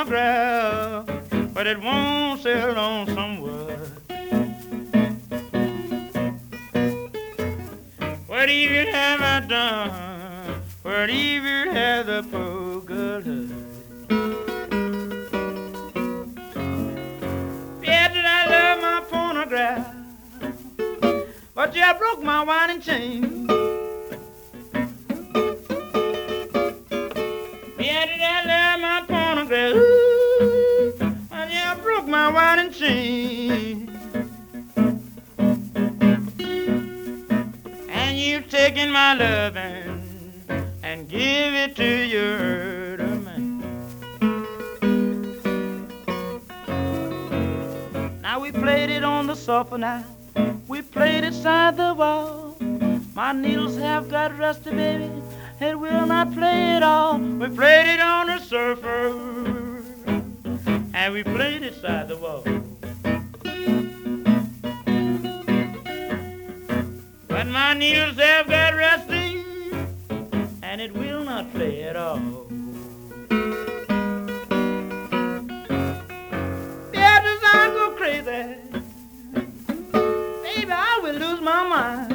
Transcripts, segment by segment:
phonograph, but it won't sell on some wood. What evil have I done? What evil has the poor girl done? Yeah, did I love my phonograph? But you broke my winding chain. Yeah, did I love my phonograph? Ooh, but you broke my winding chain. And you've taken my loving and give it to your man. Now we played it on the sofa now. We played it side the wall. My needles have got rusty, baby. It will not play at all. We played it on the surfer, and we played it side the wall. But my needles have got rusty, and it will not play at all. Yeah, does I go crazy? Baby, I will lose my mind.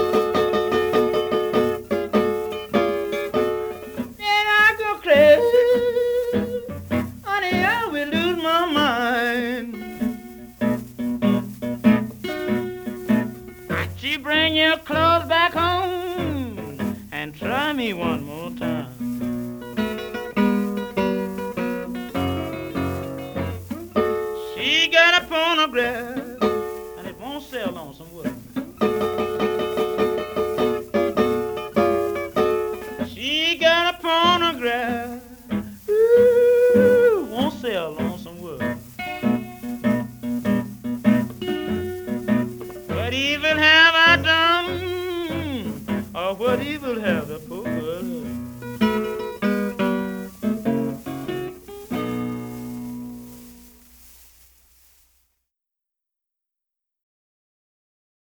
Then I go crazy. Honey, I will lose my mind. She bring your clothes back home and try me one more time. She got a phonograph and it won't sell on some wood. She got a phonograph, ooh, won't sell on some wood. What evil have I done? Or what evil have the poor